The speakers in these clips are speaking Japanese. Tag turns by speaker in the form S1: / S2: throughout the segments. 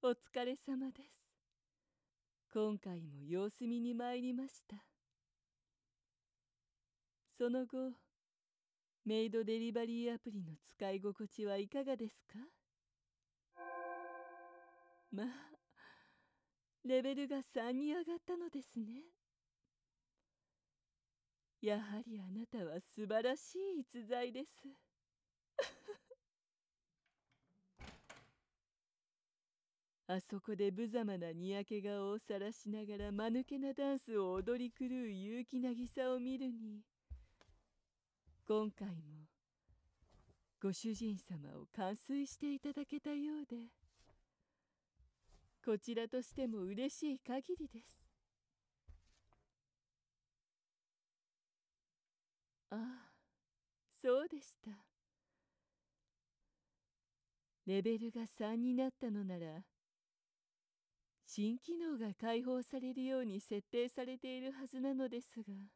S1: お疲れ様です。今回も様子見に参りました。その後、メイドデリバリーアプリの使い心地はいかがですか？まあ、レベルが3に上がったのですね。やはりあなたは素晴らしい逸材です。あそこで無様なにやけ顔をさらしながら間抜けなダンスを踊り狂う結城渚を見るに、今回もご主人様を完遂していただけたようで、こちらとしても嬉しい限りです。ああ、そうでした。レベルが3になったのなら、新機能が解放されるように設定されているはずなのですが。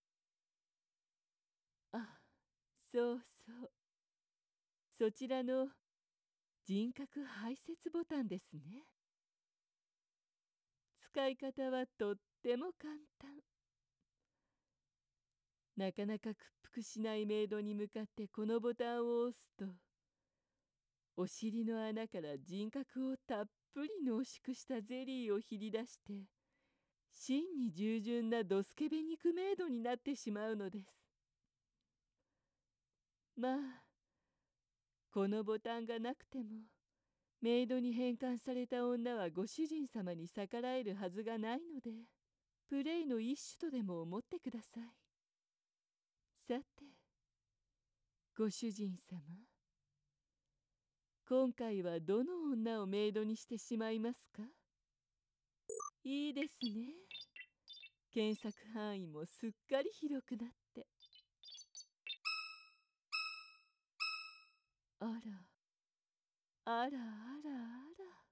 S1: あ、そうそう。そちらの人格排泄ボタンですね。使い方はとっても簡単。なかなか屈服しないメイドに向かってこのボタンを押すと、お尻の穴から人格をたっぷり濃縮したゼリーをひり出して、真に従順なドスケベ肉メイドになってしまうのです。まあ、このボタンがなくても、メイドに変換された女はご主人様に逆らえるはずがないので、プレイの一種とでも思ってください。さて、ご主人様。今回はどの女をメイドにしてしまいますか？いいですね。検索範囲もすっかり広くなって。あら、あらあらあら。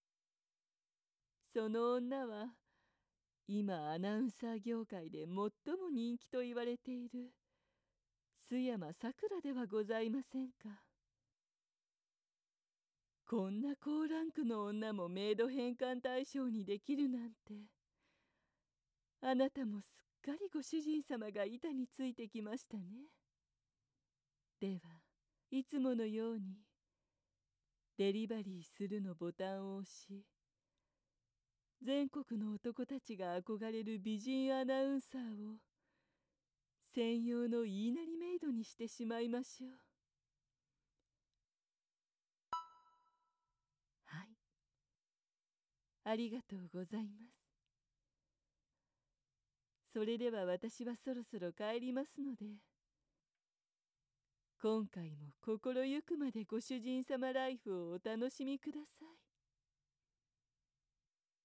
S1: その女は、今アナウンサー業界で最も人気と言われている須山さくらではございませんか。こんな高ランクの女もメイド変換対象にできるなんて。あなたもすっかりご主人様が板についてきましたね。では、いつものようにデリバリーするのボタンを押し、全国の男たちが憧れる美人アナウンサーを専用の言いなりメイドにしてしまいましょう。はい。ありがとうございます。それでは私はそろそろ帰りますので、今回も心ゆくまでご主人様ライフをお楽しみください。